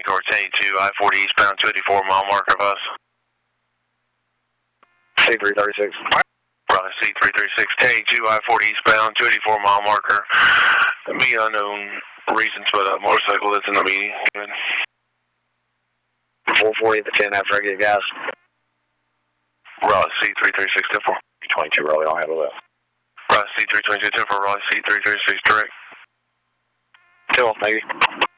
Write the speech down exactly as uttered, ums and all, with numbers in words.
towards eighty-two, I forty eastbound, two eighty-four mile marker of us. C three thirty-six. Probably C three thirty-six, eighty-two, I forty eastbound, two eighty-four mile marker. Me unknown reasons, but a motorcycle that's in the median. Good. four forty at the ten after I get gas. Raleigh C three thirty-six, ten four. twenty-two, Raleigh, I'll handle that. Raleigh C three twenty-two, ten four, Raleigh C three thirty-six, direct. Till, maybe.